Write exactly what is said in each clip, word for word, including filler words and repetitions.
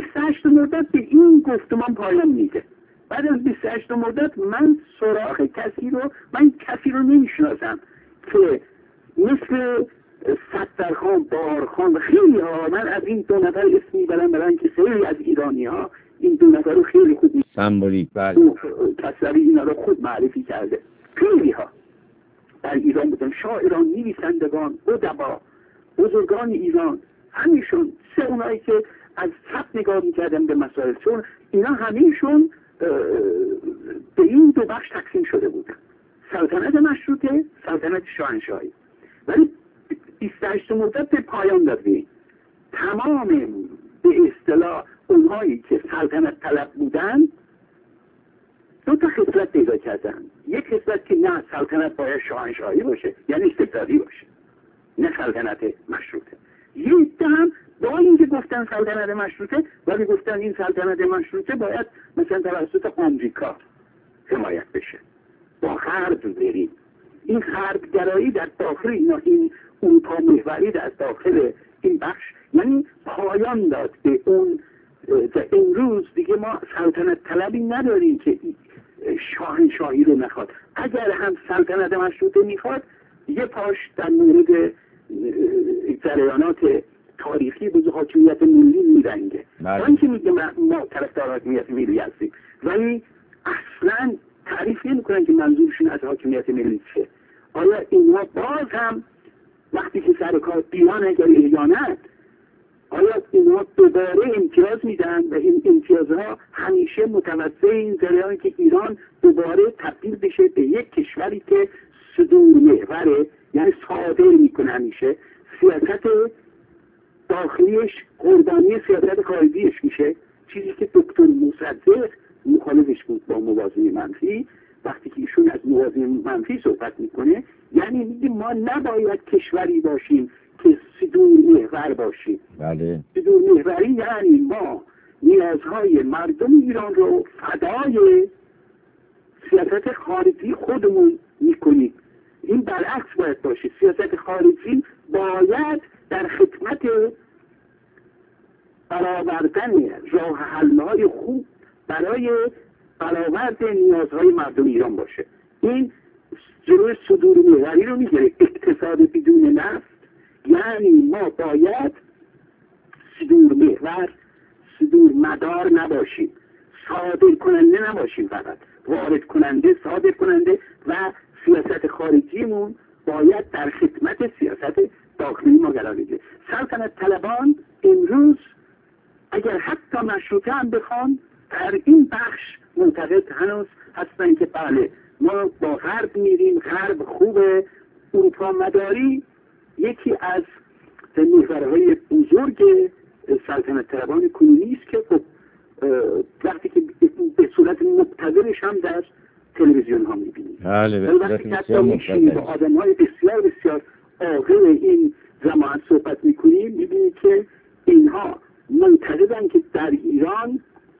بیست و هشت مرداد به این گفتمان پایان میده. بعد از بیست و هشت مرداد من سراغ کسی رو من کسی رو نمیشناسم که مثل سترخان، بارخان و خیلی ها، من از این دو نفر اسم میبرم برای اینکه خیلی از ایرانی ها این دو نفر رو خیلی خوب می سمبولیک بله کسروی اینا رو خود معرفی کرده. خیلی ها در ایران بودن، شاعران، نویسندگان، ادبا، بزرگان ایران، همیشون سه اونایی که از چپ نگاه میکردن به مسائل، چون اینا همیشون به این دو بخش تقسیم شده بودن، سلطنت مشروطه، سلطنت شاهنشاهی. ولی بیست و هشت مرداد به پایان دادیم. تمام به اصطلاح اونهایی که سلطنت طلب بودن دو تا خصلت پیدا کردن. یک خصلت که نه، سلطنت باید شاهنشاهی باشه، یعنی استبدادی باشه، نه سلطنت مشروطه. یک هم با اینکه گفتن سلطنت مشروطه، ولی گفتن این سلطنت مشروطه باید مثلا توسط آمریکا حمایت بشه، با غرب بریم. این غربگرایی در داخل اینا، این اروپا محوری در داخل این بخش، یعنی پایان داد به اون. امروز دیگه ما سلطنت طلبی نداریم که شاهنشاهی رو نخواد. اگر هم سلطنت مشروطه میخواد، یه پاش در مورد جریانات تاریخی به حاکمیت ملی میرنگه، با اینکه میگه ما طرفدار حاکمیت ملی هستیم، ولی اصلا تعریف نمیکنن که منظورشون از حاکمیت ملی چیه. آیا اینها باز هم وقتی که سر کار بیان اگر یا نه، آیا اینها دوباره امتیاز میدن و این امتیازها همیشه متوسط این جریانی که ایران دوباره تبدیل بشه به یک کشوری که صدور محوره، یعنی صادر میکنه همیشه سیاست داخلیش قربانی سیاست خارجیش میشه، چیزی که دکتر مصدق مخالفش بود با موازنه منفی. وقتی که ایشون از موازنه منفی صحبت میکنه، یعنی میگه ما نباید کشوری باشیم که صدور محور باشیم. بله. صدور محوری یعنی ما نیازهای مردم ایران رو فدای سیاست خارجی خودمون میکنیم. این برعکس باید باشه. سیاست خارجی باید در خدمت برآوردن راه حل‌های خوب برای برآورد نیازهای مردم ایران باشه. این جلوی صدور محوری رو میگیره. اقتصاد بدون نفت یعنی ما باید صدور محور، صدور مدار نباشیم، صادر کننده نباشیم، فقط وارد کننده، صادر کننده، و سیاست خارجیمون باید در خدمت سیاست داخلی ما قرار بگیره. سلطنت طلبان امروز اگر حتی مشروطه هم بخوان، در این بخش معتقد هنوز هستن که بله ما با غرب میریم، غرب خوبه. اروپا مداری یکی از محورهای بزرگ سلطنت طلبان کنونی است که خب وقتی که به صورت مبتذلش هم در تلویزیون ها میبینیم. بله به صورت بسیار مبتذل با آدم های بسیار بسیار عاقل این جماعت صحبت میکنیم، میبینید که اینها معتقدن که در ایران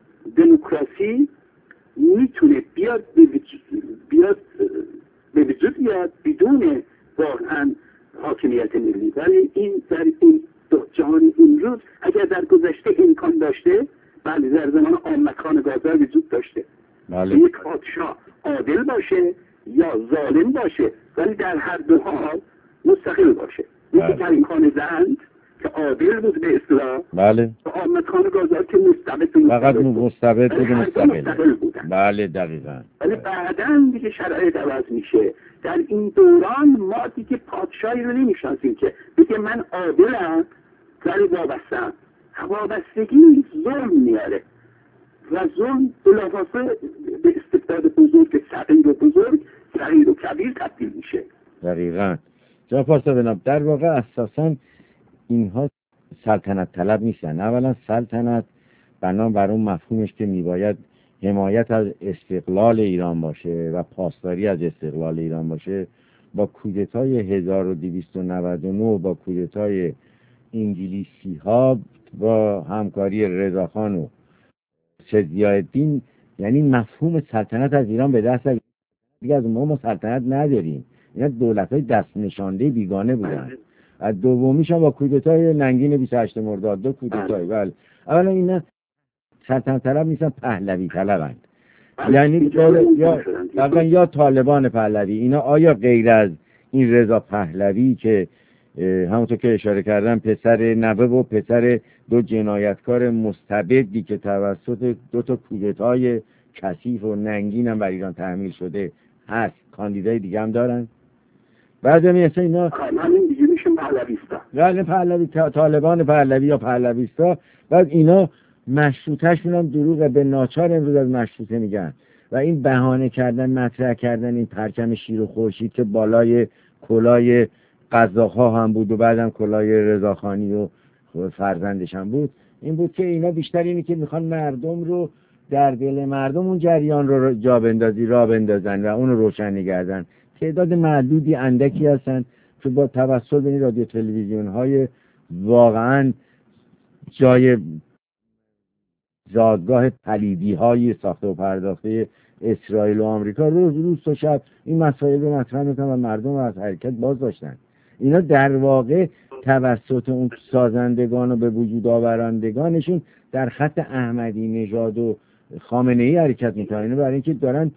دموکراسی میتونه بیاد به وجود بیاد به وجود بیاد بدون واقعا حاکمیت ملی. ولی این در این جهان امروز اگر در گذشته امکان داشته، بله در زمان آمد خان گازر وجود داشته. بله. یک پادشاه عادل باشه یا ظالم باشه، ولی در هر دو حال مستقل باشه. یکی کریم خان زند که عادل بود به اصطلاح، بله، آمد خان گازر که مستبد بود، فقط مستبد بود، مستقل بودن. بله دقیقاً. ولی بعداً دیگه شرایط عوض میشه. در این دوران ما دیگه پادشاهی رو نمیشناسیم که بگه من عادلم ولی وابسته‌ام. وابستگی ظلم میاره و ظلم بلافاصله به استبداد بزرگ، صغیر و بزرگ، صغیر و کبیر تبدیل میشه. دقیقاً. جناب پارسا بنام در واقع اساساً اینها سلطنت طلب نیستن. اولا سلطنت بنا بر اون مفهومش که میباید حمایت از استقلال ایران باشه و پاسداری از استقلال ایران باشه، با کودتای هزار و دویست و نود و نه، با کودتای انگلیسی ها، با همکاری رضاخان و ضیاءالدین، یعنی مفهوم سلطنت از ایران به دست دیگه از ما ما سلطنت نداریم. اینا دولت‌های دست نشانده بیگانه بودن. از دومیش هم با کودتای لنگین بیست و هشت مرداد، دو کودتای. بله اولا اینا سلطنت طلب نیستن، پهلوی طلبند. یعنی یا یا یا طالبان پهلوی. اینا آیا غیر از این رضا پهلوی که همونطور که اشاره کردم پسر نوه و پسر دو جنایتکار مستبدی که توسط دو تا کودتای کثیف و ننگین هم بر ایران تحمیل شده هست، کاندیدای دیگه هم دارن؟ بعد مثلا اینا همین دیگه میشه پهلویستا، یعنی پهلوی طالبان پهلوی یا پهلویستا. بعد اینا مشروطه‌شون هم دروغه، به ناچار امروز از مشروطه میگن. و این بهانه کردن، مطرح کردن این پرچم شیر و خورشید که بالای کلاه قزاق‌ها هم بود و بعدم کلاه رضاخانی و فرزندش هم بود، این بود که اینا بیشتر اینی که میخوان مردم رو در دل مردم اون جریان رو جا بندازی را بندازن و اون رو روشن نگردن. تعداد معدودی اندکی هستن که با توسط این رادیو تلویزیون های واقعا جای زادگاه پلیدی های ساخته و پرداخته اسرائیل و آمریکا روز روز و شب این مسائل رو مطرح میکنن و مردم رو از حرکت باز داشتن. اینا در واقع توسط اون سازندگان و به وجود آورندگانشون در خط احمدی نژاد و خامنه ای حرکت میکنن، برای اینکه دارن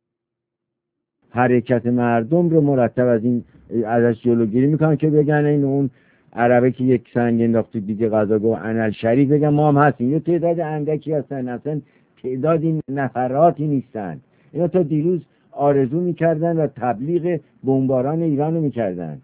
حرکت مردم رو مرتب از این ازش جلوگیری میکنن که بگن این اون عربه که یک سنگ انداخت دیگه غذا گو انل شریف، بگن ما هم هستیم. یه تعداد اندکی هستن، اصلا تعدادی نفراتی نیستن. اینا تا دیروز آرزو میکردن و تبلیغ بمباران ایران رو میکردن.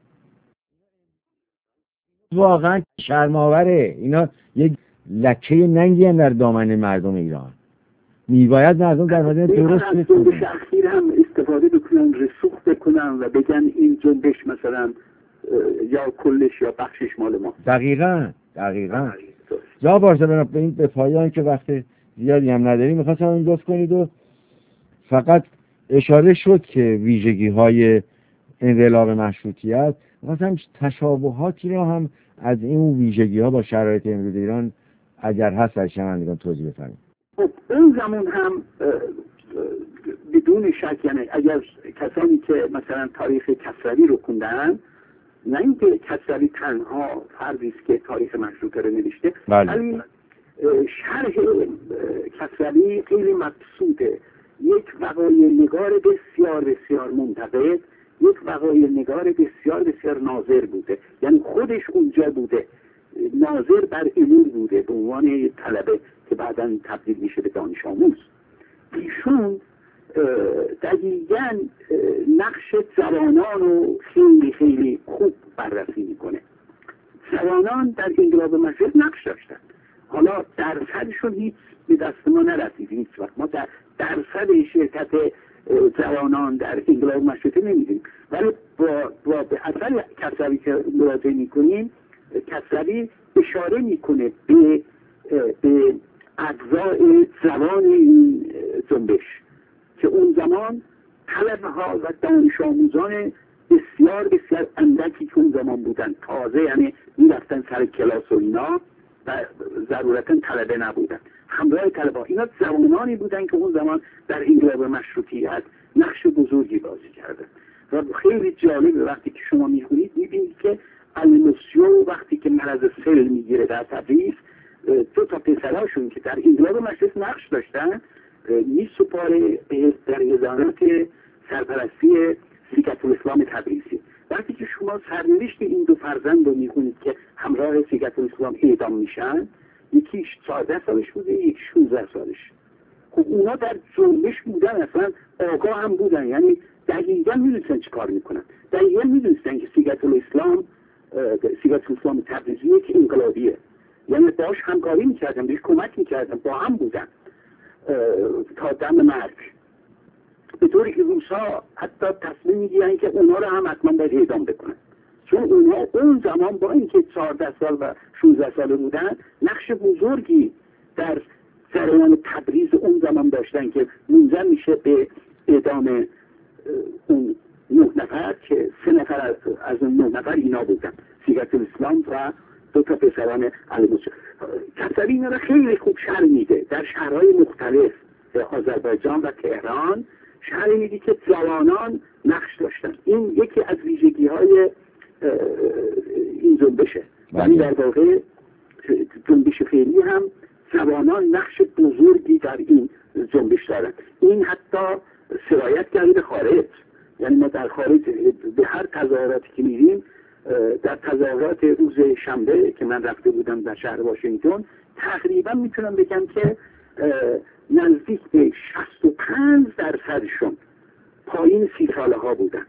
واقعا شرم‌آوره. اینا یک لکه ننگی هم در دامن مردم ایران. میباید مردم در مورد درست کنن، اخیر هم استفاده بکنن، رسوخ بکنن و بگن این جنبش مثلا یا کلش یا بخشش مال ما. دقیقاً دقیقاً جا باشه. به این به پایان که وقت زیادی هم نداریم میخواستم این دوست کنید و فقط اشاره شد که ویژگی های انقلاب مشروطیت، مثلا تشابهاتی رو هم از این ویژگی ها با شرایط امروز ایران اگر هست در شنوندگان توضیح بفرمایید. خب اون زمان هم بدون شک، یعنی اگر کسانی که مثلا تاریخ کسروی رو خوندن، نه اینکه کسروی تنها فردی است که تاریخ مشروطه رو نوشته، ولی شرح کسروی خیلی مبسوطه. یک وقایع نگار بسیار بسیار منتقد، یک وقایع نگار بسیار بسیار ناظر بوده، یعنی خودش اونجا بوده، ناظر بر امور بوده به عنوان طلبه که بعداً تبدیل میشه به دانش آموز. ایشون دقیقاً نقش جوانان رو خیلی خیلی خوب بررسی میکنه. جوانان در انقلاب مشروطه نقش داشتن، حالا درصدشون هیچ به دست ما نرسید، هیچ وقت ما در درصد شرکت جوانان در انقلاب مشروطه نمیدیم، ولی با, با به اثر کسروی که مراجعه میکنیم، کسروی اشاره میکنه به به اجزای جوان این جنبش که اون زمان طلبه ها و دانش آموزان بسیار بسیار اندکی که اون زمان بودن، تازه یعنی میرفتن سر کلاس و اینا و ضرورتا طلبه نبودن، همراه طلبه ها. اینا جوانانی بودن که اون زمان در انقلاب مشروطیت نقش بزرگی بازی کردن و خیلی جالبه وقتی که شما میخونید میبینید که الموسیو وقتی که مرض سل میگیره در تبریز، دو تا پسراشون که در انقلاب مشروطه نقش داشتن میسپاره در ادارات سرپرستی سیگت الاسلام تبریزی. وقتی که شما سرنوشت این دو فرزند رو میخونید که همراه سیگت الاسلام اعدام میشن، یکیش چهارده سالش بوده، یک شانزده سالش. خب اونا در جنبش بودن، اصلا آگاه هم بودن، یعنی دقیقا میدونستن چی کار میکنن، دقیقا میدونستن که سیگت الاسلام سیگت الاسلام تبریزی یک انقلابیه، یعنی باش همکاری میکردن، بهش کمک میکردن، با هم بودن تا دم مرگ، به طوری که روسا حتی تصمیم میگیرن که اونا رو هم حتما باید اعدام بکنن، چون اونا اون زمان با اینکه چهارده سال و شانزده ساله بودن نقش بزرگی در جریان تبریز اون زمان داشتن که منجر میشه به اعدام اون نه نفر که سه نفر از اون نه نفر اینا بودن، سیگت الاسلام و دو تا پسران الموسیو. کسروی اینا رو خیلی خوب شرح میده در شهرهای مختلف آذربایجان و تهران، شهر میدی که جوانان نقش داشتن. این یکی از ویژگی های این جنبشه، یعنی در واقع جنبش فعلی هم جوانان نقش بزرگی در این جنبش دارند. این حتی سرایت کرده به خارج. یعنی ما در خارج به هر تظاهراتی که میریم، در تظاهرات روز شنبه که من رفته بودم در شهر واشنگتن، تقریبا میتونم بگم که نزدیک به شصت و پنج درصدشون پایین سی ساله ها بودن.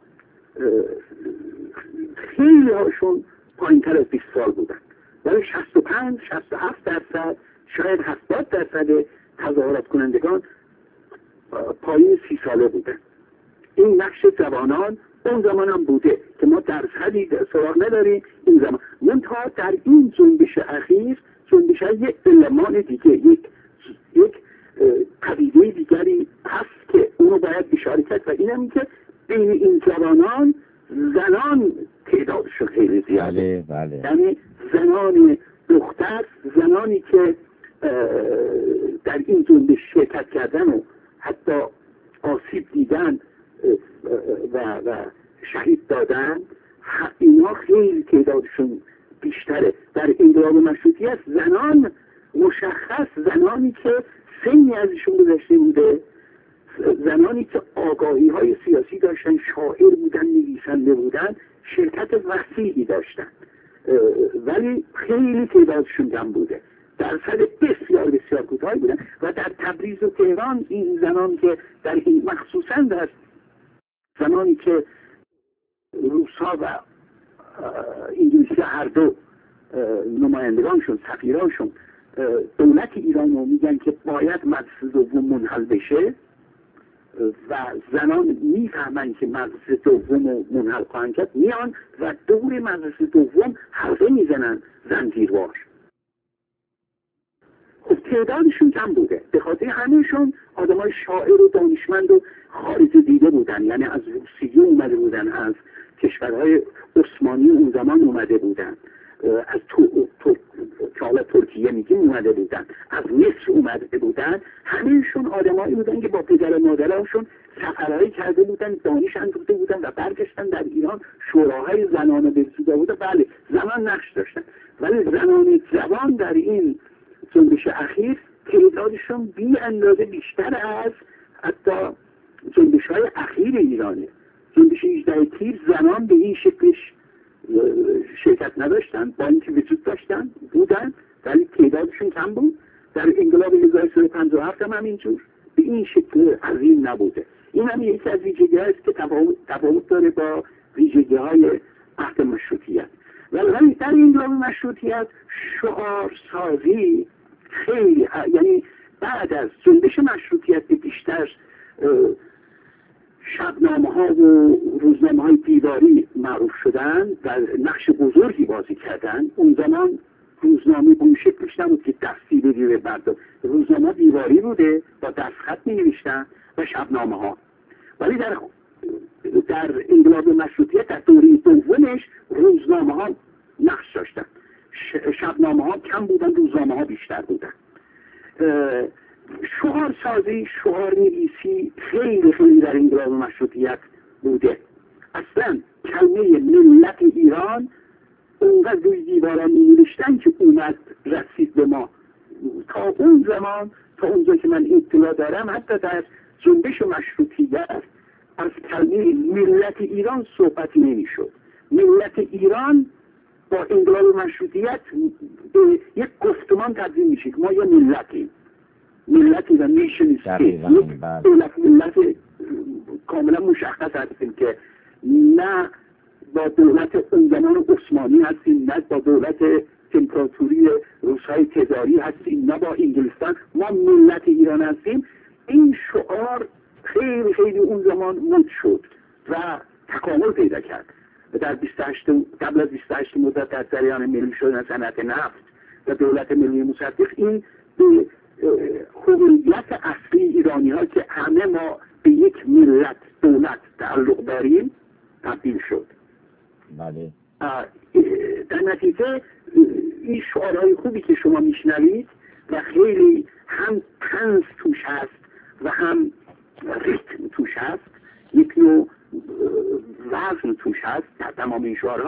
خیلی هاشون پایین تر از بیست سال بودن، ولی شصت و پنج شصت و هفت درصد شاید هفتاد درصد تظاهرات کنندگان پایین سی ساله بودن. این نقش جوانان اون زمان هم بوده که ما درصدی سراغ نداریم. این زمان منتها در این جنبش اخیر جنبش یک المان دیگه، یک یک پدیده دیگری هست که اونو باید اشاره کرد و این هم که بین این جوانان زنان تعدادشون خیلی زیاده. بله بله. یعنی زنان دختر، زنانی که در این جنبش شرکت کردن و حتی آسیب دیدن و, و شهید دادن، اینا خیلی تعدادشون بیشتره. در انقلاب مشروطیت زنان مشخص، زنانی که سنی ازشون گذشته بوده، زنانی که آگاهی های سیاسی داشتن، شاعر بودن، نویسنده بودن، شرکت وسیعی داشتن، ولی خیلی تعدادشون کم بوده. درصد بسیار بسیار کوتاهی بودن. و در تبریز و تهران این زنان که در این مخصوصا در زنانی که روسا و انگلیسی هر دو نمایندگانشون، سفیرانشون دولت ایران رو میگن که باید مجلس دوم منحل بشه و زنان میفهمن که مجلس دوم رو منحل خواهند کرد، میان و دور مجلس دوم حلقه میزنن زنجیروار. خب تعدادشون کم بوده، به خاطر همهشون آدمای شاعر و دانشمند و خارج دیده بودن، یعنی از روسیه اومده بودن، از کشورهای عثمانی اون زمان اومده بودن، از تو حالا ترکیه میگیم اومده بودن، از مصر اومده بودن. همهشون آدمایی بودن که با پدر و مادرشون سفرهایی کرده بودن، دانش اندوخته بودن و برگشتن در ایران شوراهای زنانه به وجود آورده. بله زنان نقش داشتن، ولی زنان جوان در این جنبش اخیر تعدادشون بی اندازه بیشتر از حتی جنبش های اخیر ایرانه. جنبش هجده تیر زنان به این شکلش شرکت نداشتن، با اینکه وجود داشتن بودن ولی تعدادشون کم بود. در انقلاب هزار و سیصد و پنجاه و هفت هم همینجور به این شکل عظیم نبوده. این هم یکی از ویژگی هست که تفاوت داره با ویژگی های عهد مشروطیت. ولی در انقلاب مشروطیت شعار سازی خیلی، یعنی بعد از جنبش مشروطیت بیشتر شبنامه ها و روزنامه های دیواری معروف شدن و نقش بزرگی بازی کردن. اون زمان روزنامه به اون شکلش نبود که دستی بگیره بردار، روزنامه دیواری بوده با دستخط می نوشتن و شبنامه ها. ولی در در انقلاب مشروطیت در دوره دومش روزنامه ها نقش داشتن، شبنامه ها کم بودن، روزنامه ها بیشتر بودن. شعار سازی، شعار نویسی خیلی خیلی در انقلاب مشروطیت بوده. اصلا کلمه ملت ایران اونقدر روی دیواران می نوشتن که اومد رسید به ما. تا اون زمان، تا اونجا که من اطلاع دارم، حتی در جنبش مشروطیت از کلمه ملت ایران صحبتی نمی شد. ملت ایران با انقلاب مشروطیت به یک گفتمان تبدیل میشه که ما یه ملتیم، ملتی و نیشن استیت، دولت ملت کاملا مشخص هستیم که نه با دولت اون زمان عثمانی هستیم، نه با دولت امپراتوری روس‌های تزاری هستیم، نه با انگلستان، ما ملت ایران هستیم. این شعار خیلی خیلی اون زمان مد شد و تکامل پیدا کرد. در بیست و هشت قبل از بیست و هشت مدت در جریان ملی شدن صنعت نفت و دولت ملی مصدق، این به هویت اصلی ایرانی ها که همه ما به یک ملت دولت تعلق داریم تبدیل شد. بله. در نتیجه این شعارهای خوبی که شما میشنوید و خیلی هم طنز توش هست و هم ریتم توش هست، یک نوع وزن توش هست در تمام این شعارها،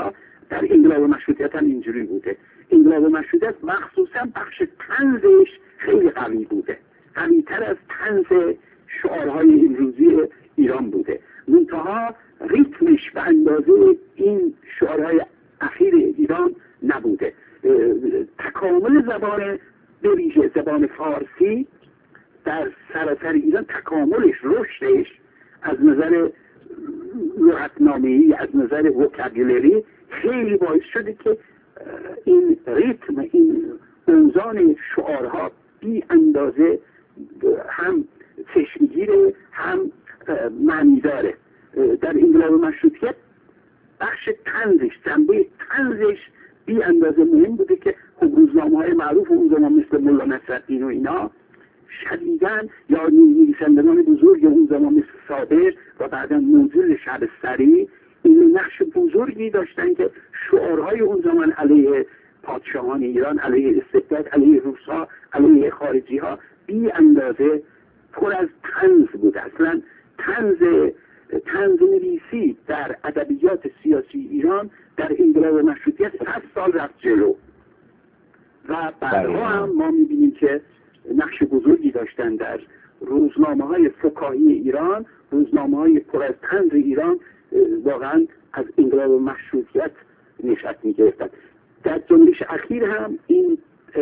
در انقلاب مشروطیت هم اینجوری بوده. انقلاب مشروطیت مخصوصا بخش طنزش خیلی قوی بوده، قوی‌تر از طنز شعارهای امروزی ایران بوده. منتها ریتمش به اندازه این شعارهای اخیر ایران نبوده. تکامل زبان به ویژه زبان فارسی در سراسر ایران، تکاملش، رشدش از نظر لغتنامه‌ای، از نظر وکابولری خیلی باعث شده که این ریتم، این اوزان شعارها بی اندازه هم چشمگیره هم معنی داره. در انقلاب مشروطیت بخش طنزش، جنبه طنزش بی اندازه مهم بوده که خب روزنامه‌های معروف اون زمان مثل مولا نصرالدین و اینا شدیداً، یا نویسندگان بزرگ اون زمان مثل صابر و بعدا منزل شبستری این نقش بزرگی داشتن که شعارهای اون زمان علیه پادشاهان ایران، علیه استبداد، علیه روس‌ها، علیه خارجی‌ها بی اندازه پر از طنز بود. اصلا طنز طنز نویسی در ادبیات سیاسی ایران در انقلاب مشروطیت صد سال رفت جلو و بعدها هم ما می‌بینیم که نقش بزرگی داشتن در روزنامه‌های فکاهی ایران، روزنامه‌های پر از طنز ایران واقعا از انقلاب مشروطیت نشأت می‌گرفتند. در جنبش اخیر هم این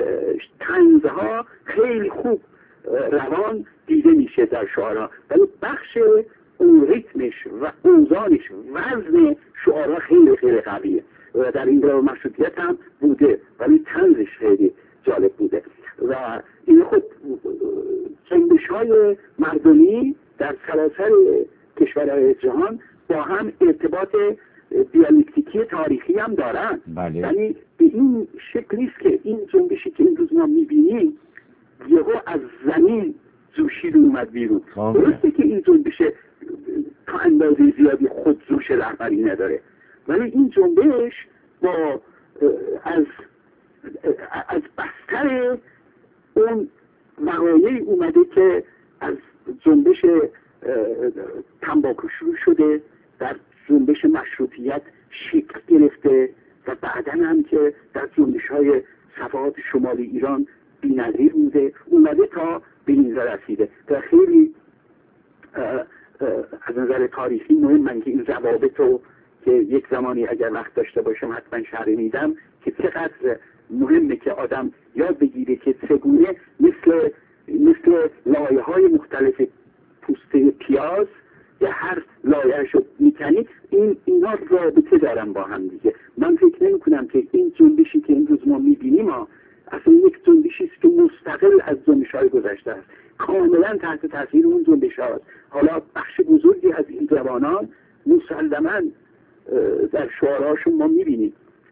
طنزها خیلی خوب روان دیده میشه در شعارها، ولی بخش اون ریتمش و اوزانش، وزن شعارها خیلی خیلی قویه و در انقلاب مشروطیت هم بوده، ولی طنزش خیلی جالب بوده. و این خود جنبش‌های مردمی در سراسر کشورهای جهان با هم ارتباط دیالکتیکی تاریخی هم دارن. بله. یعنی به این شکلی است که این جنبشی که این روز ما می‌بینیم یهو از زمین جوشید اومد بیرون. درسته که این جنبش تا اندازه زیادی خود جوش رهبری نداره، ولی این جنبش با از از بستر اون وقایعی اومده که از جنبش تنباکو شروع شده، در جنبش مشروطیت شکل گرفته و بعداً هم که در جنبش‌های صفحات شمالی ایران بی‌نظیر بوده، اومده تا به اینجا رسیده. و خیلی از نظر تاریخی مهمه که این روابط رو که یک زمانی اگر وقت داشته باشم حتما شرح میدم که چقدر مهمه که آدم یاد بگیره که چگونه مثل مثل لایه‌های مختلف پوسته پیاز یا هر لایه‌اش رو میکنی، این اینا رابطه دارن با هم دیگه. من فکر نمی کنم که این جنبشی که این روز ما میبینیم اصلا یک جنبشی است که مستقل از جنبش‌های گذشته است، کاملا تحت تاثیر اون جنبش هاست. حالا بخش بزرگی از این جوانان مسلماً در شعارهاشون ما میبینیم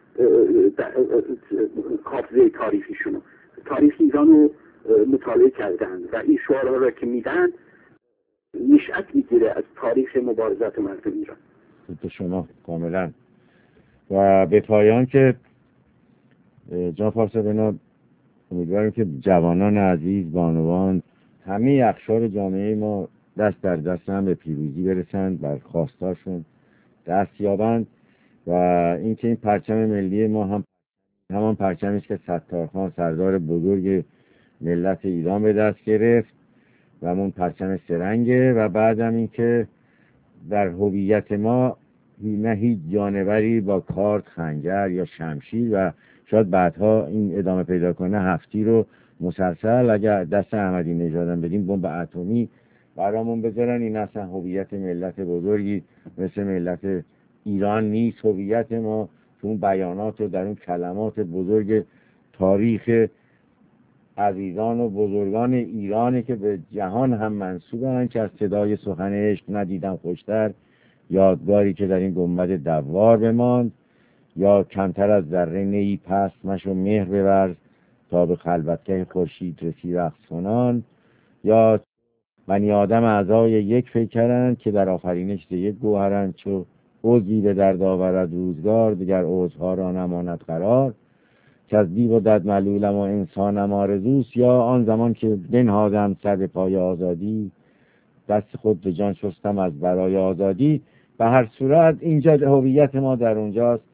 حافظه تاریخیشونو، تاریخ ایران رو مطالعه کردن و این شعارها را که میدن نشأت میگیره از تاریخ مبارزات مردم ایران. به شما کاملا. و به پایان که جناب پارسا امیدواریم که جوانان عزیز، بانوان، همه اقشار جامعه ما دست در دست هم به پیروزی برسند، بر خواستاشون دست یابند و اینکه این پرچم ملی ما هم همان پرچمی است که ستارخان سردار بزرگ ملت ایران به دست گرفت و همون پرچم سرنگه و بعدم اینکه در هویت ما نه هیچ جانوری با کارت، خنجر یا شمشیر و شاید بعدها این ادامه پیدا کنه هفتی رو مسلسل اگر دست احمدی نژادم بدیم بمب اتمی برامون بذارن، این اصلا هویت ملت بزرگی مثل ملت ایران نیست. هویت ما تو اون بیانات و در اون کلمات بزرگ تاریخ عزیزان و بزرگان ایرانی که به جهان هم منسوبن که از صدای سخن عشق ندیدم خوشتر، یادگاری که در این گنبد دوار بماند، یا کمتر از ذره نیی پست مشو مهر ببرز تا به خلوتگه خورشید رسی رقص کنان، یا بنی آدم اعضای یک پیکرند که در آفرینش یک گوهرند، چو عضوی به درد آورد روزگار دیگر عضوها را نماند قرار، که از دیو و دد ملولم و انسانم آرزوست، یا آن زمان که بنهادم سر به پای آزادی دست خود به جان شستم از برای آزادی. به هر صورت اینجا هویت ما در اونجاست،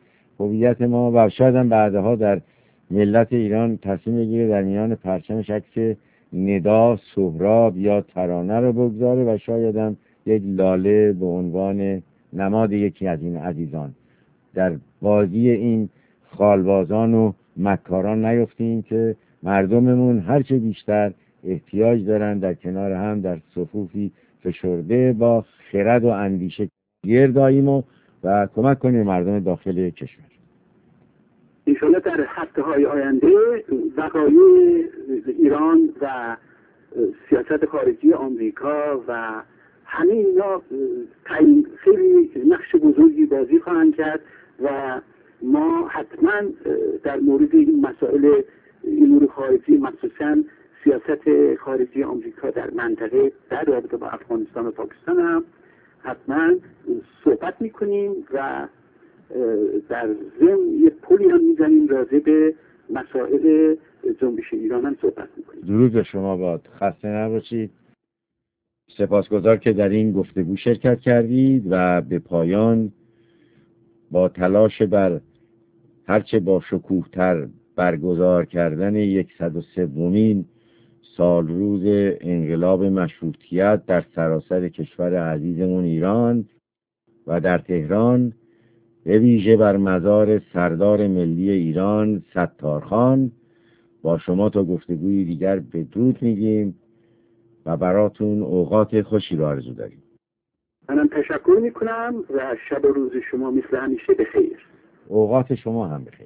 هویت ما و شاید هم بعدها در ملت ایران تصمیم بگیره در میان پرچمش عکس ندا، سهراب یا ترانه رو بگذاره و شاید هم یک لاله به عنوان نماد یکی از این عزیزان. در بازی این خالبازان و مکاران نیفتیم که مردممون هرچه بیشتر احتیاج دارن در کنار هم در صفوفی فشرده با خرد و اندیشه گرد آییم و, و کمک کنیم مردم داخل کشور. انشاءالله در هفته های آینده وقایع ایران و سیاست خارجی آمریکا و همه اینا خیلی نقش بزرگی بازی خواهند کرد و ما حتما در مورد این مسائل امور خارجی مخصوصا سیاست خارجی آمریکا در منطقه در رابطه با افغانستان و پاکستان هم حتما صحبت میکنیم و در ضمن یه پلی هم میزنیم راجع به مسائل جنبش ایران هم صحبت میکنیم. درود به شما باد، خسته نباشید. سپاسگزار که در این گفتگو شرکت کردید و به پایان با تلاش بر هرچه با شکوه‌تر برگزار کردن صد و سومین سال روز انقلاب مشروطیت در سراسر کشور عزیزمون ایران و در تهران، به ویژه بر مزار سردار ملی ایران ستارخان، با شما تا گفتگوی دیگر بدرود میگیم و براتون اوقات خوشی رو آرزو داریم. منم تشکر میکنم و شب و روز شما مثل همیشه بخیر. اوقات شما هم بخیر.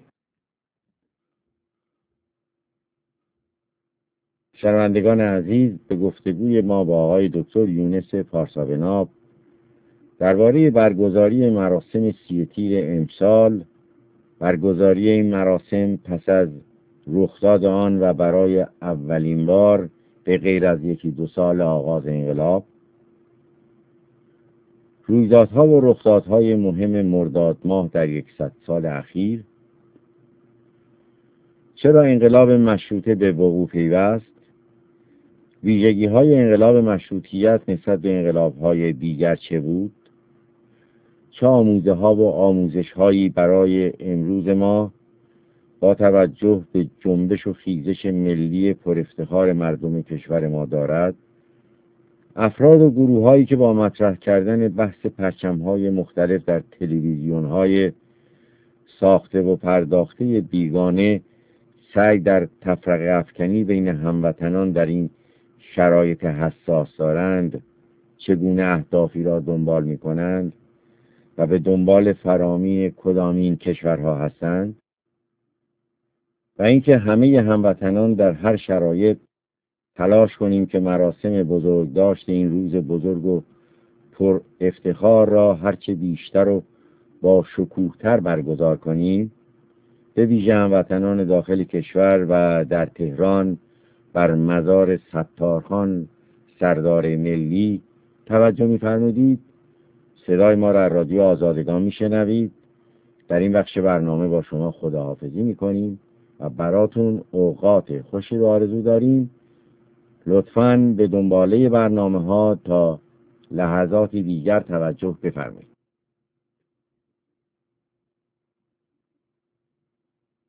شنوندگان عزیز، به گفتگوی ما با آقای دکتر یونس پارسابناب درباره برگزاری مراسم سی تیر امسال، برگزاری این مراسم پس از رخداد آن و برای اولین بار به غیر از یکی دو سال آغاز انقلاب، رویدادها و رخدادهای مهم مرداد ماه در یکصد سال اخیر، چرا انقلاب مشروطه به وقوع پیوست، ویژگی‌های انقلاب مشروطیت نسبت به انقلاب‌های دیگر چه بود، چه آموزه‌ها و آموزش‌هایی برای امروز ما با توجه به جنبش و خیزش ملی پر افتخار مردم کشور ما دارد، افراد و گروه‌هایی که با مطرح کردن بحث پرچم‌های مختلف در تلویزیون‌های ساخته و پرداخته بیگانه سعی در تفرقه افکنی بین هموطنان در این شرایط حساس دارند، چگونه اهدافی را دنبال می‌کنند و به دنبال فرامی کدامین کشورها هستند، و اینکه همه هموطنان در هر شرایط تلاش کنیم که مراسم بزرگداشت این روز بزرگ و پر افتخار را هرچه بیشتر و با شکوه‌تر برگزار کنیم، به ویژه هموطنان داخل کشور و در تهران بر مزار ستارخان سردار ملی توجه می‌فرمودید. صدای ما را از رادیو آزادگان میشنوید. در این بخش برنامه با شما خداحافظی میکنیم و براتون اوقات خوشی رو آرزو داریم. لطفاً به دنباله برنامه ها تا لحظاتی دیگر توجه بفرمایید.